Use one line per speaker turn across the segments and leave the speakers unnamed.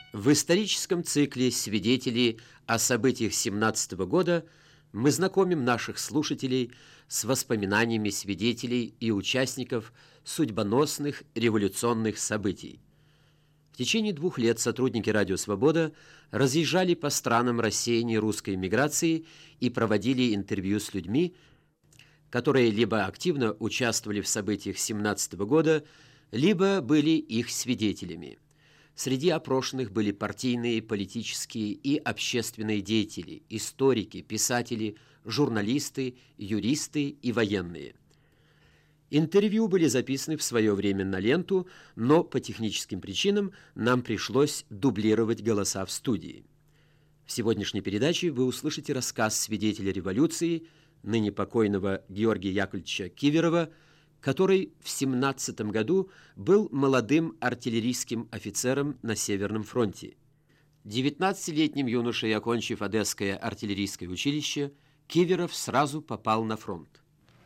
В историческом цикле «Свидетели о событиях 17 года» мы знакомим наших слушателей с воспоминаниями свидетелей и участников судьбоносных революционных событий. В течение 2 лет сотрудники «Радио Свобода» разъезжали по странам рассеяния русской эмиграции и проводили интервью с людьми, которые либо активно участвовали в событиях 17 года, либо были их свидетелями. Среди опрошенных были партийные, политические и общественные деятели, историки, писатели, журналисты, юристы и военные. Интервью были записаны в свое время на ленту, но по техническим причинам нам пришлось дублировать голоса в студии. В сегодняшней передаче вы услышите рассказ свидетеля революции, ныне покойного Георгия Яковлевича Киверова, который в 17 году был молодым артиллерийским офицером на Северном фронте. 19-летним юношей, окончив Одесское артиллерийское училище, Киверов сразу попал на фронт.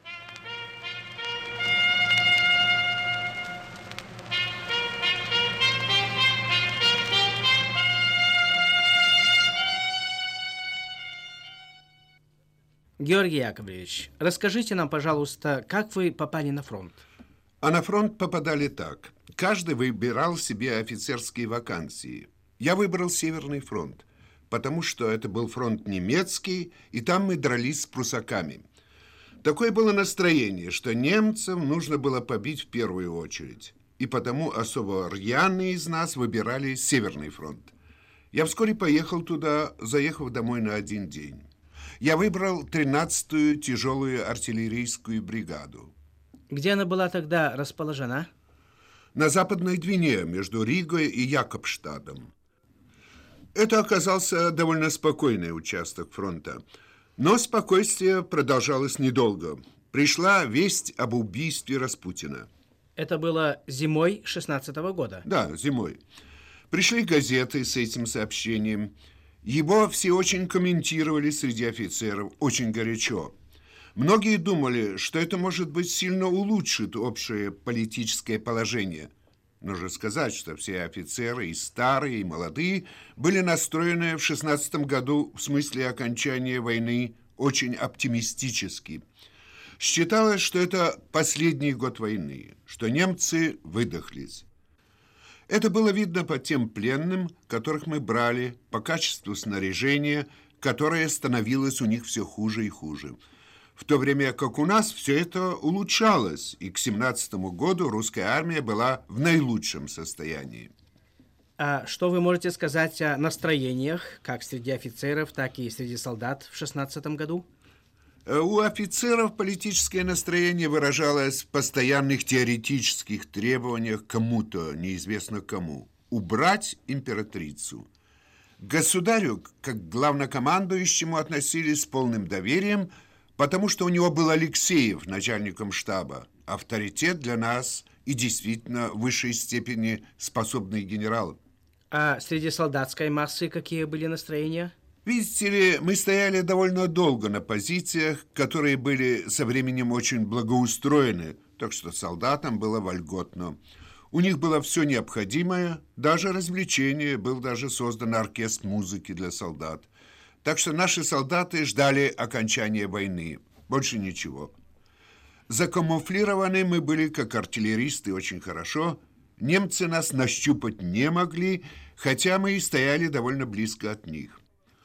Георгий Яковлевич, расскажите нам, пожалуйста, как вы попали на фронт?
А на фронт попадали так. Каждый выбирал себе офицерские вакансии. Я выбрал Северный фронт, потому что это был фронт немецкий, и там мы дрались с прусаками. Такое было настроение, что немцам нужно было побить в первую очередь. И потому особо рьяные из нас выбирали Северный фронт. Я вскоре поехал туда, заехав домой на 1 день. Я выбрал 13-ю тяжелую артиллерийскую бригаду.
Где она была тогда расположена?
На Западной Двине, между Ригой и Якобштадом. Это оказался довольно спокойный участок фронта. Но спокойствие продолжалось недолго. Пришла весть об убийстве Распутина.
Это было зимой 16-го года?
Да, зимой. Пришли газеты с этим сообщением. Его все очень комментировали среди офицеров, очень горячо. Многие думали, что это, может быть, сильно улучшит общее политическое положение. Нужно сказать, что все офицеры, и старые, и молодые, были настроены в 16 году в смысле окончания войны очень оптимистически. Считалось, что это последний год войны, что немцы выдохлись. Это было видно по тем пленным, которых мы брали, по качеству снаряжения, которое становилось у них все хуже и хуже. В то время как у нас все это улучшалось, и к 17 году русская армия была в наилучшем состоянии.
А что вы можете сказать о настроениях, как среди офицеров, так и среди солдат в 16 году?
У офицеров политическое настроение выражалось в постоянных теоретических требованиях кому-то, неизвестно кому, убрать императрицу. К государю, как к главнокомандующему, относились с полным доверием, потому что у него был Алексеев начальником штаба, авторитет для нас и действительно в высшей степени способный генерал.
А среди солдатской массы какие были настроения?
Видите ли, мы стояли довольно долго на позициях, которые были со временем очень благоустроены, так что солдатам было вольготно. У них было все необходимое, даже развлечения, был даже создан оркестр музыки для солдат. Так что наши солдаты ждали окончания войны, больше ничего. Закамуфлированы мы были, как артиллеристы, очень хорошо. Немцы нас нащупать не могли, хотя мы и стояли довольно близко от них.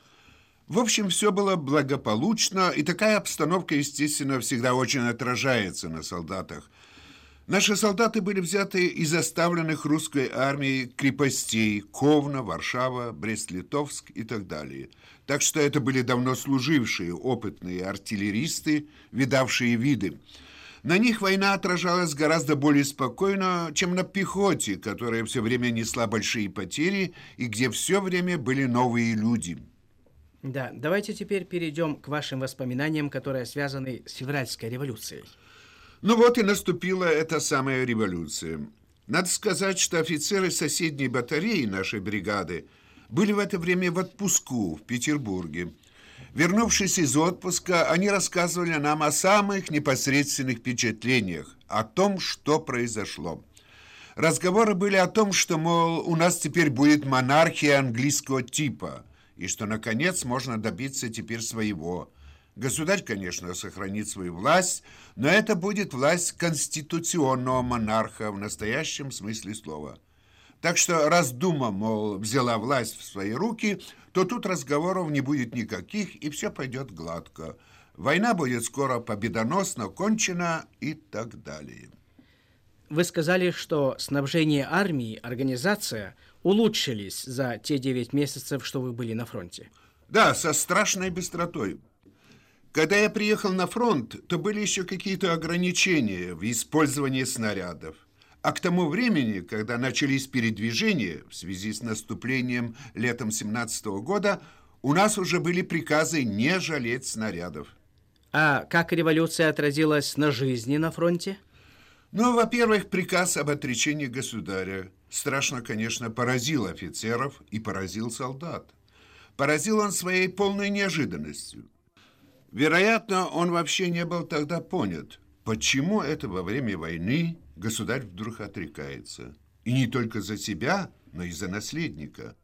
В общем, все было благополучно, и такая обстановка, естественно, всегда очень отражается на солдатах. Наши солдаты были взяты из оставленных русской армией крепостей Ковна, Варшава, Брест-Литовск и так далее. Так что это были давно служившие, опытные артиллеристы, видавшие виды. На них война отражалась гораздо более спокойно, чем на пехоте, которая все время несла большие потери и где все время были новые люди.
Да, давайте теперь перейдем к вашим воспоминаниям, которые связаны с февральской революцией.
Ну вот и наступила эта самая революция. Надо сказать, что офицеры соседней батареи нашей бригады были в это время в отпуску в Петербурге. Вернувшись из отпуска, они рассказывали нам о самых непосредственных впечатлениях, о том, что произошло. Разговоры были о том, что, мол, у нас теперь будет монархия английского типа, и что, наконец, можно добиться теперь своего. Государь, конечно, сохранит свою власть, но это будет власть конституционного монарха в настоящем смысле слова. Так что, раз Дума, мол, взяла власть в свои руки, то тут разговоров не будет никаких, и все пойдет гладко. Война будет скоро победоносно кончена и так далее.
Вы сказали, что снабжение армии, организация улучшились за те 9 месяцев, что вы были на фронте.
Да, со страшной быстротой. Когда я приехал на фронт, то были еще какие-то ограничения в использовании снарядов. А к тому времени, когда начались передвижения в связи с наступлением летом 17 года, у нас уже были приказы не жалеть снарядов.
А как революция отразилась на жизни на фронте?
Ну, во-первых, приказ об отречении государя страшно, конечно, поразил офицеров и поразил солдат. Поразил он своей полной неожиданностью. Вероятно, он вообще не был тогда понят, почему это во время войны государь вдруг отрекается. И не только за себя, но и за наследника.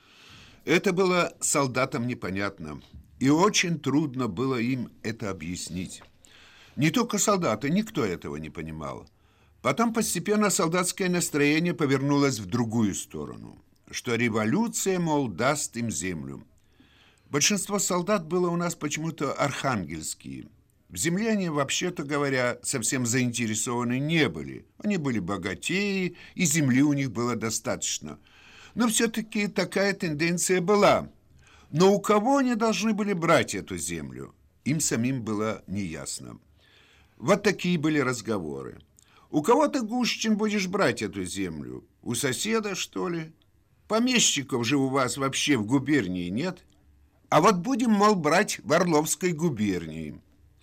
Это было солдатам непонятно, и очень трудно было им это объяснить. Не только солдаты, никто этого не понимал. Потом постепенно солдатское настроение повернулось в другую сторону, что революция, мол, даст им землю. Большинство солдат было у нас почему-то архангельские. В земле они, вообще-то говоря, совсем заинтересованы не были. Они были богатеи, и земли у них было достаточно. Но все-таки такая тенденция была. Но у кого они должны были брать эту землю, им самим было неясно. Вот такие были разговоры. У кого ты, Гущин, будешь брать эту землю? У соседа, что ли? Помещиков же у вас вообще в губернии нет? А вот будем, мол, брать в Орловской губернии.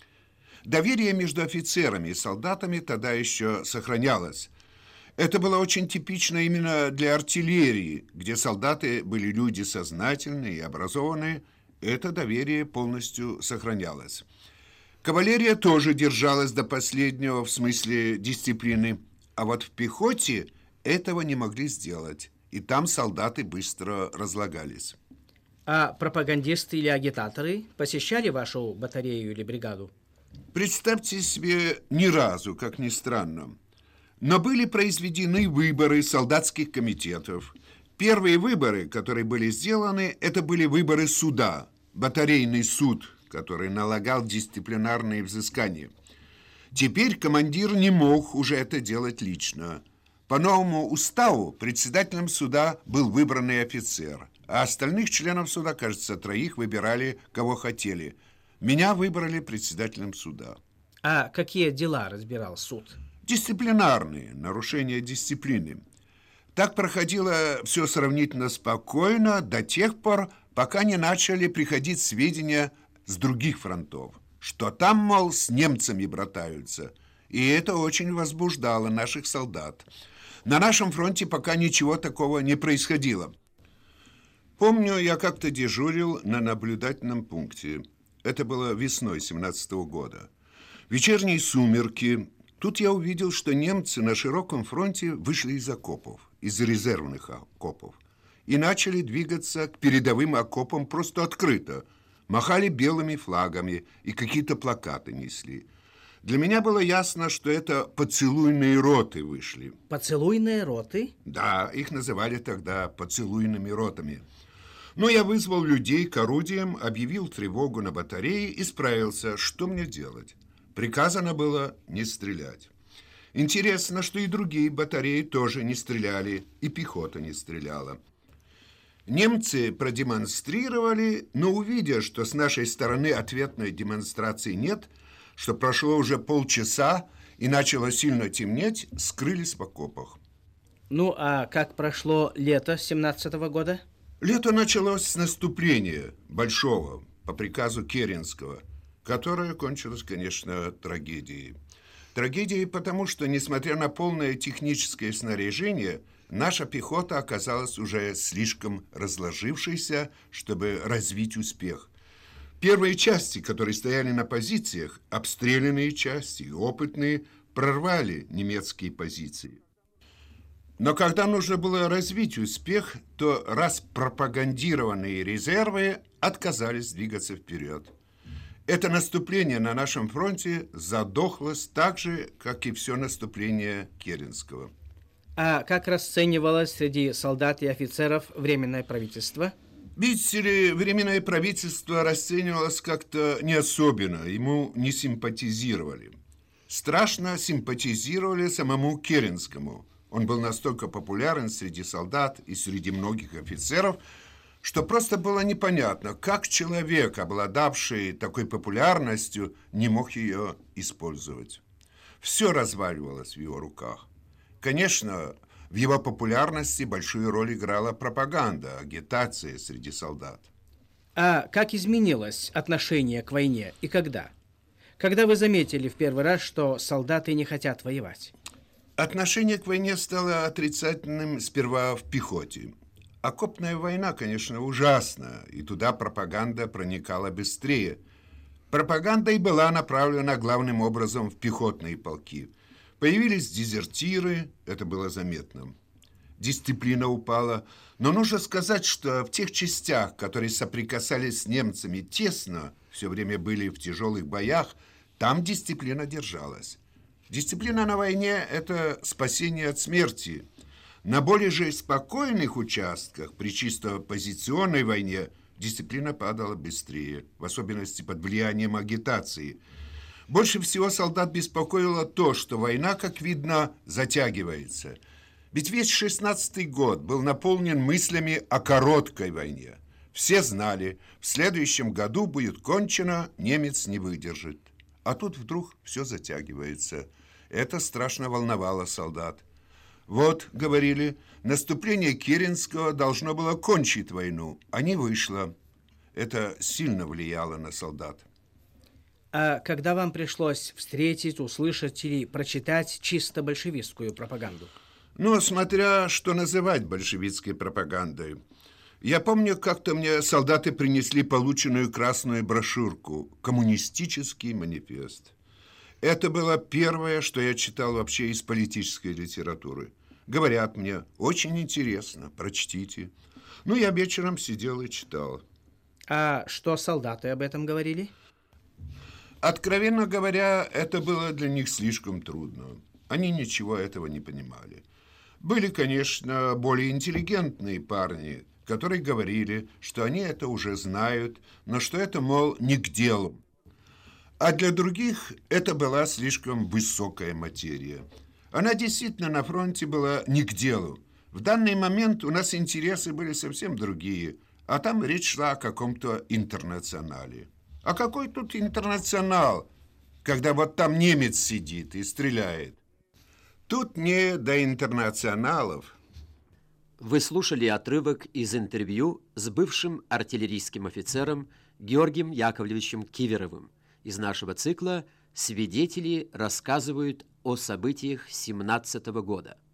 Доверие между офицерами и солдатами тогда еще сохранялось. Это было очень типично именно для артиллерии, где солдаты были люди сознательные и образованные. Это доверие полностью сохранялось. Кавалерия тоже держалась до последнего в смысле дисциплины, а вот в пехоте этого не могли сделать, и там солдаты быстро разлагались.
А пропагандисты или агитаторы посещали вашу батарею или бригаду?
Представьте себе, ни разу, как ни странно. Но были произведены выборы солдатских комитетов. Первые выборы, которые были сделаны, это были выборы суда, батарейный суд, который налагал дисциплинарные взыскания. Теперь командир не мог уже это делать лично. По новому уставу председателем суда был выбранный офицер, а остальных членов суда, кажется, 3 выбирали, кого хотели. Меня выбрали председателем суда.
А какие дела разбирал суд?
Дисциплинарные, нарушения дисциплины. Так проходило все сравнительно спокойно до тех пор, пока не начали приходить сведения с других фронтов, что там, мол, с немцами братаются. И это очень возбуждало наших солдат. На нашем фронте пока ничего такого не происходило. Помню, я как-то дежурил на наблюдательном пункте. Это было весной 17 года. Вечерние сумерки. Тут я увидел, что немцы на широком фронте вышли из окопов, из резервных окопов, и начали двигаться к передовым окопам просто открыто. Махали белыми флагами и какие-то плакаты несли. Для меня было ясно, что это поцелуйные роты вышли.
Поцелуйные роты?
Да, их называли тогда поцелуйными ротами. Но я вызвал людей к орудиям, объявил тревогу на батарее и справился, что мне делать. Приказано было не стрелять. Интересно, что и другие батареи тоже не стреляли, и пехота не стреляла. Немцы продемонстрировали, но увидя, что с нашей стороны ответной демонстрации нет, что прошло уже полчаса и начало сильно темнеть, скрылись в окопах.
Ну, а как прошло лето 17-го года?
Лето началось с наступления большого по приказу Керенского, которое кончилось, конечно, трагедией. Трагедией потому, что, несмотря на полное техническое снаряжение, наша пехота оказалась уже слишком разложившейся, чтобы развить успех. Первые части, которые стояли на позициях, обстрелянные части, опытные, прорвали немецкие позиции. Но когда нужно было развить успех, то распропагандированные резервы отказались двигаться вперед. Это наступление на нашем фронте задохлось так же, как и все наступление Керенского.
А как расценивалось среди солдат и офицеров Временное правительство?
Видите ли, Временное правительство расценивалось как-то не особенно, ему не симпатизировали. Страшно симпатизировали самому Керенскому. Он был настолько популярен среди солдат и среди многих офицеров, что просто было непонятно, как человек, обладавший такой популярностью, не мог ее использовать. Все разваливалось в его руках. Конечно, в его популярности большую роль играла пропаганда, агитация среди солдат.
А как изменилось отношение к войне и когда? Когда вы заметили в первый раз, что солдаты не хотят воевать?
Отношение к войне стало отрицательным сперва в пехоте. Окопная война, конечно, ужасна, и туда пропаганда проникала быстрее. Пропаганда и была направлена главным образом в пехотные полки. Появились дезертиры, это было заметно. Дисциплина упала, но нужно сказать, что в тех частях, которые соприкасались с немцами тесно, все время были в тяжелых боях, там дисциплина держалась. Дисциплина на войне – это спасение от смерти. На более же спокойных участках, при чисто позиционной войне, дисциплина падала быстрее, в особенности под влиянием агитации. Больше всего солдат беспокоило то, что война, как видно, затягивается. Ведь весь 16-й год был наполнен мыслями о короткой войне. Все знали, в следующем году будет кончено, немец не выдержит. А тут вдруг все затягивается. Это страшно волновало солдат. Вот, говорили, наступление Керенского должно было кончить войну, а не вышло. Это сильно влияло на солдат.
А когда вам пришлось встретить, услышать или прочитать чисто большевистскую пропаганду?
Ну, смотря что называть большевистской пропагандой. Я помню, как-то мне солдаты принесли полученную красную брошюрку «Коммунистический манифест». Это было первое, что я читал вообще из политической литературы. Говорят мне, очень интересно, прочтите. Ну, я вечером сидел и читал.
А что солдаты об этом говорили?
Откровенно говоря, это было для них слишком трудно. Они ничего этого не понимали. Были, конечно, более интеллигентные парни, которые говорили, что они это уже знают, но что это, мол, не к делу. А для других это была слишком высокая материя. Она действительно на фронте была не к делу. В данный момент у нас интересы были совсем другие, а там речь шла о каком-то интернационале. А какой тут интернационал, когда вот там немец сидит и стреляет? Тут не до интернационалов.
Вы слушали отрывок из интервью с бывшим артиллерийским офицером Георгием Яковлевичем Киверовым из нашего цикла «Свидетели рассказывают о событиях 17-го года».